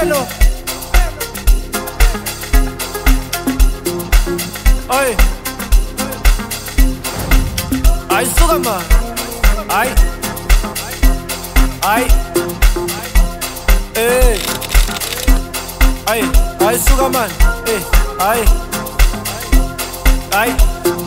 Pelo. Ay. Ay, suka man. Ay. Ay. Hey. Ay. Ay, suka man. Hey. Ay. Ay.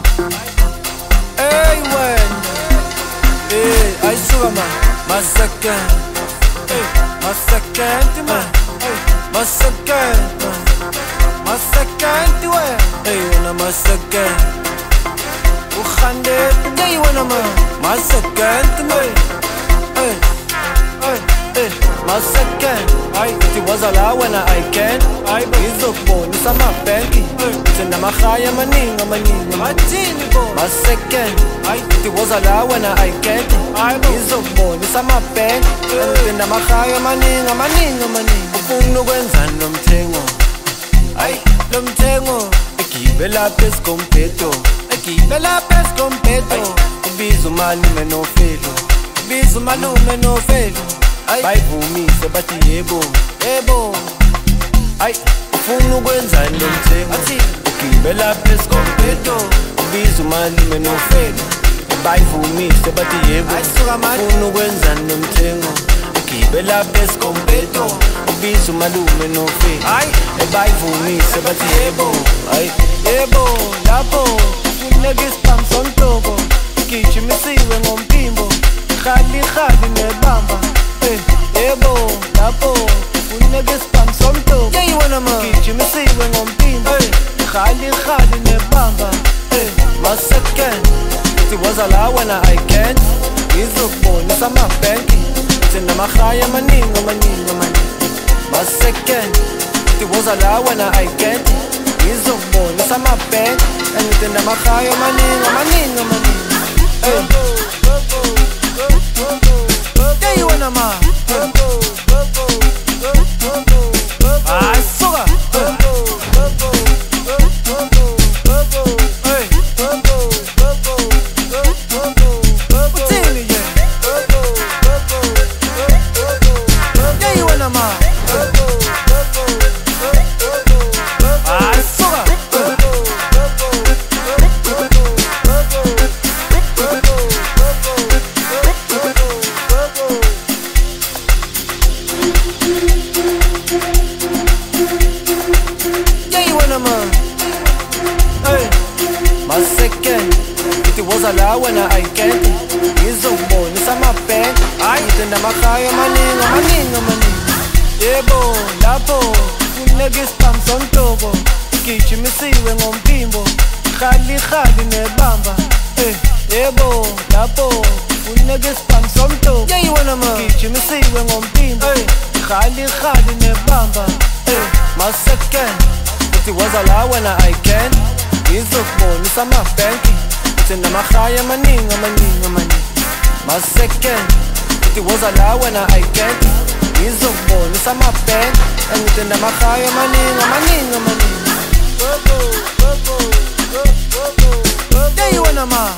Hey, when. Hey. Ay, suka man. Masakan. Hey. Masakan, man. Hey. Masakan. Masakan, man. Hey, when I'm masakan. Ukhandet, yeah, you wanna man. Masakan, man. Hey. Hey. Hey. Masakan. Ay, it was allowed when I can. Ay, izokubona isamabenki. Thina makhaya maningi amaningi. Mathini bo. Masakan. Ay, it was allowed when I can. Ay, izokubona isamabenki. Thina makhaya maningi amaningi amaningi. Ufuna ukwenzani lo mthengo? Ay, lo mthengo egibela phezulu kompeto. Egibela phezulu kompeto. Ubiza umalume nofelo. Ubiza umalume nofelo. Bayivumise bathi yebo, yebo. Ay, ufuna ukwenzani lo mthengo? Athi ugibela phezulu kompeto. Ubiza umalume nofelo. Bayivumise bathi yebo. Ufuna ukwenzani lo mthengo? Ugibela phezulu kompeto. Ubiza umalume nofelo. Ay, bayivumise bathi yebo. Ay, yebo, lapho kufuneka isibhamu sonhloko. Gijimisiwe ngomphimbo. Khali nebamba. Yebo, lapho kufuneka isibhamu somhloko. Yeah, you wanna man. Gijimisiwe ngomphimbo. Khali nebamba. Masakan. It was allowed when I can. Ngizokubona isamabenki. Thina makhaya amaningi amaningi amaningi. Masakan. It was allowed when I can. Ngizokubona isamabenki. Thina makhaya amaningi amaningi amaningi. Yeah, you wanna man. Ay, suka. Utini, yeah. Yeah, you wanna man. Ay, suka. Man. Hey, Masakan. It was allowed when I can't. Ngizokubona isamabenki. Ay, thina makhaya amaningi amaningi amaningi. Yebo, lapho kufuneka isibhamu sonhloko. Gijimisiwe ngomphimbo. Khali nebamba. Yebo, lapho kufuneka isibhamu somhloko. Yeah, you wanna man. Gijimisiwe ngomphimbo. Khali nebamba. Masakan. It was allowed when I can. Ngizokubona isamabenki. Thina makhaya amaningi amaningi amaningi. Masakan. It was allowed when I can. Ngizokubona isamabenki. Thina makhaya amaningi amaningi amaningi. Yeah, you wanna man.